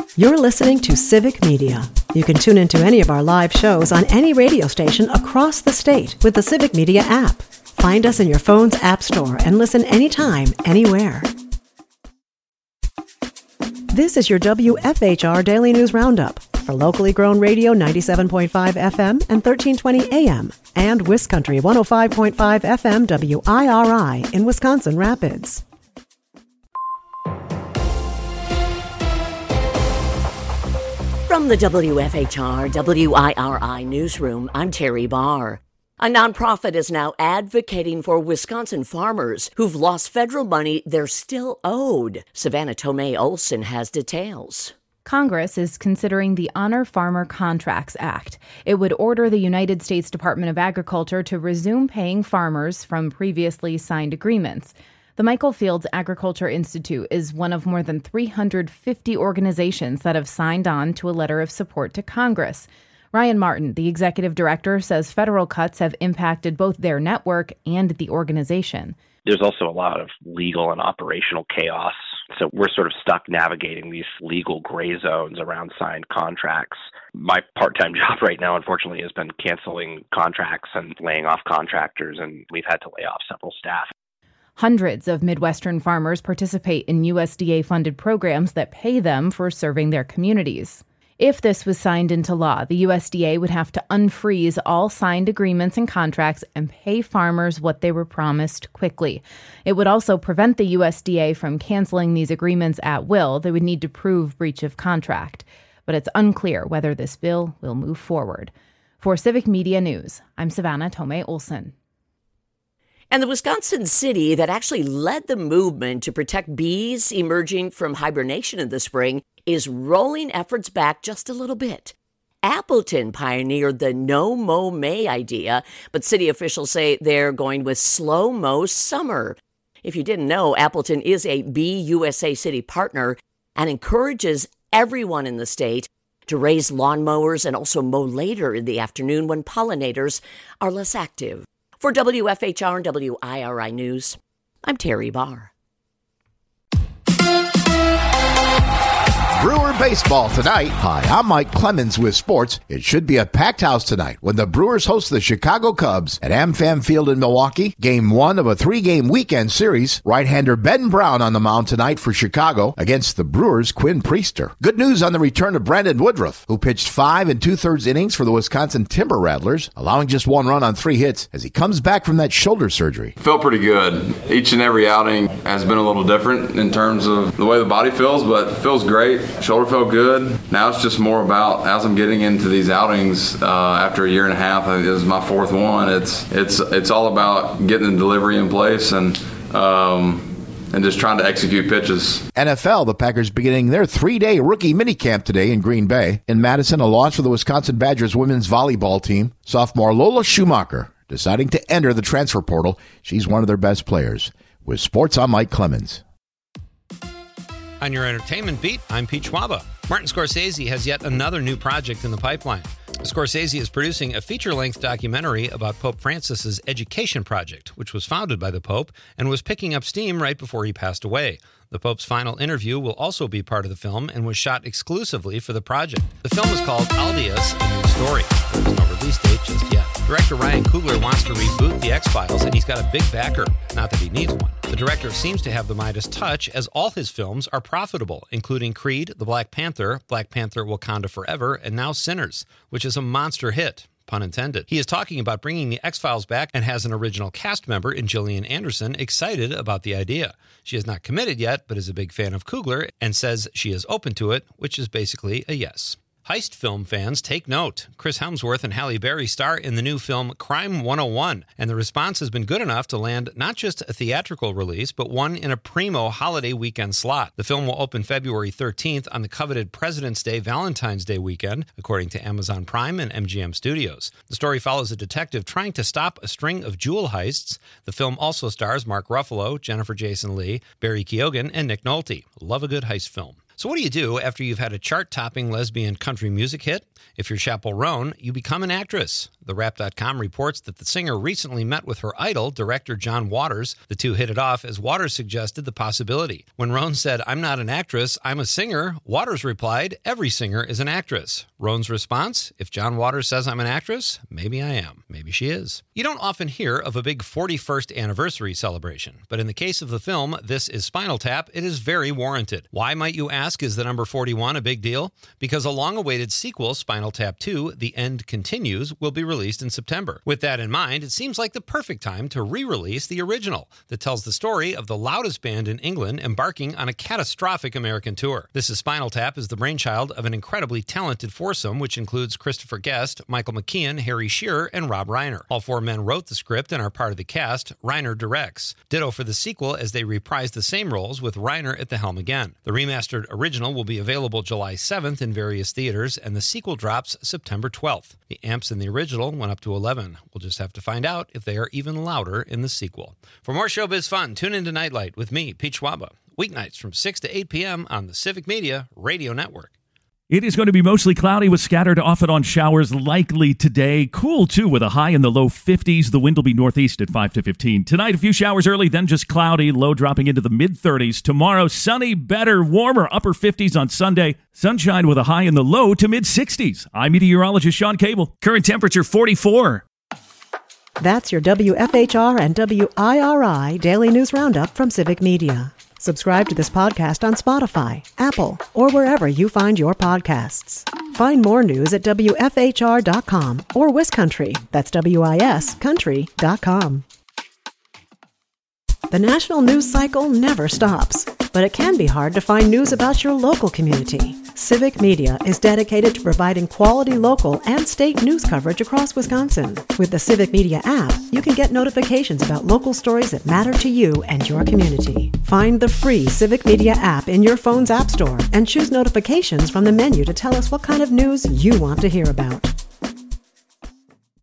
You're listening to Civic Media. You can tune into any of our live shows on any radio station across the state with the Civic Media app. Find us in your phone's app store and listen anytime, anywhere. This is your WFHR Daily News Roundup for locally grown radio 97.5 FM and 1320 AM and WisCountry 105.5 FM WIRI in Wisconsin Rapids. From the WFHR WIRI newsroom, I'm Terry Barr. A nonprofit is now advocating for Wisconsin farmers who've lost federal money they're still owed. Savannah Tomei Olson has details. Congress is considering the Honor Farmer Contracts Act. It would order the United States Department of Agriculture to resume paying farmers from previously signed agreements. The Michael Fields Agriculture Institute is one of more than 350 organizations that have signed on to a letter of support to Congress. Ryan Martin, the executive director, says federal cuts have impacted both their network and the organization. There's also a lot of legal and operational chaos. So we're sort of stuck navigating these legal gray zones around signed contracts. My part-time job right now, unfortunately, has been canceling contracts and laying off contractors, and we've had to lay off several staff. Hundreds of Midwestern farmers participate in USDA-funded programs that pay them for serving their communities. If this was signed into law, the USDA would have to unfreeze all signed agreements and contracts and pay farmers what they were promised quickly. It would also prevent the USDA from canceling these agreements at will. They would need to prove breach of contract. But it's unclear whether this bill will move forward. For Civic Media News, I'm Savannah Tomei Olson. And the Wisconsin city that actually led the movement to protect bees emerging from hibernation in the spring is rolling efforts back just a little bit. Appleton pioneered the No Mow May idea, but city officials say they're going with Slow Mow Summer. If you didn't know, Appleton is a Bee USA city partner and encourages everyone in the state to raise lawnmowers and also mow later in the afternoon when pollinators are less active. For WFHR and WIRI News, I'm Terry Barr. Brewer baseball tonight. Hi, I'm Mike Clemens with sports. It should be a packed house tonight when the Brewers host the Chicago Cubs at AmFam Field in Milwaukee. Game 1 of a 3-game weekend series. Right-hander Ben Brown on the mound tonight for Chicago against the Brewers' Quinn Priester. Good news on the return of Brandon Woodruff, who pitched 5 2/3 innings for the Wisconsin Timber Rattlers, allowing just 1 run on 3 hits as he comes back from that shoulder surgery. Felt pretty good. Each and every outing has been a little different in terms of the way the body feels, but it feels great. Shoulder felt good. Now it's just more about, as I'm getting into these outings after a year and a half, this is my 4th one. It's all about getting the delivery in place and just trying to execute pitches. NFL, the Packers beginning their 3-day rookie minicamp today in Green Bay. In Madison, a launch for the Wisconsin Badgers women's volleyball team. Sophomore Lola Schumacher deciding to enter the transfer portal. She's one of their best players. With sports, I'm Mike Clemens. On your entertainment beat, I'm Pete Schwaba. Martin Scorsese has yet another new project in the pipeline. Scorsese is producing a feature-length documentary about Pope Francis's education project, which was founded by the Pope and was picking up steam right before he passed away. The Pope's final interview will also be part of the film and was shot exclusively for the project. The film is called Aldius, A New Story. There is no release date just yet. Director Ryan Coogler wants to reboot The X-Files, and he's got a big backer. Not that he needs one. The director seems to have the Midas touch, as all his films are profitable, including Creed, The Black Panther Wakanda Forever, and now Sinners, which is a monster hit. Pun intended. He is talking about bringing The X-Files back and has an original cast member in Gillian Anderson excited about the idea. She is not committed yet, but is a big fan of Coogler and says she is open to it, which is basically a yes. Heist film fans, take note. Chris Hemsworth and Halle Berry star in the new film Crime 101, and the response has been good enough to land not just a theatrical release, but one in a primo holiday weekend slot. The film will open February 13th on the coveted President's Day, Valentine's Day weekend, according to Amazon Prime and MGM Studios. The story follows a detective trying to stop a string of jewel heists. The film also stars Mark Ruffalo, Jennifer Jason Leigh, Barry Keoghan, and Nick Nolte. Love a good heist film. So what do you do after you've had a chart-topping lesbian country music hit? If you're Chappell Roan, you become an actress. TheWrap.com reports that the singer recently met with her idol, director John Waters. The two hit it off as Waters suggested the possibility. When Roan said, "I'm not an actress, I'm a singer," Waters replied, "Every singer is an actress." Roan's response, "If John Waters says I'm an actress, maybe I am. Maybe she is." You don't often hear of a big 41st anniversary celebration, but in the case of the film This Is Spinal Tap, it is very warranted. Why, might you ask, is the number 41 a big deal? Because a long-awaited sequel, Spinal Tap 2, The End Continues, will be released in September. With that in mind, it seems like the perfect time to re-release the original that tells the story of the loudest band in England embarking on a catastrophic American tour. This Is Spinal Tap is the brainchild of an incredibly talented foursome, which includes Christopher Guest, Michael McKean, Harry Shearer, and Rob Reiner. All four men wrote the script and are part of the cast. Reiner directs. Ditto for the sequel, as they reprise the same roles with Reiner at the helm again. The remastered original will be available July 7th in various theaters, and the sequel drops September 12th. The amps in the original went up to 11. We'll just have to find out if they are even louder in the sequel. For more showbiz fun, tune into Nightlight with me, Pete Schwaba, weeknights from 6 to 8 p.m. on the Civic Media Radio Network. It is going to be mostly cloudy with scattered off-and-on showers likely today. Cool, too, with a high in the low 50s. The wind will be northeast at 5 to 15. Tonight, a few showers early, then just cloudy, low dropping into the mid-30s. Tomorrow, sunny, better, warmer, upper 50s on Sunday. Sunshine with a high in the low to mid-60s. I'm meteorologist Sean Cable. Current temperature 44. That's your WFHR and WIRI Daily News Roundup from Civic Media. Subscribe to this podcast on Spotify, Apple, or wherever you find your podcasts. Find more news at WFHR.com or WisCountry, that's WIS Country.com. The national news cycle never stops, but it can be hard to find news about your local community. Civic Media is dedicated to providing quality local and state news coverage across Wisconsin. With the Civic Media app, you can get notifications about local stories that matter to you and your community. Find the free Civic Media app in your phone's app store and choose notifications from the menu to tell us what kind of news you want to hear about.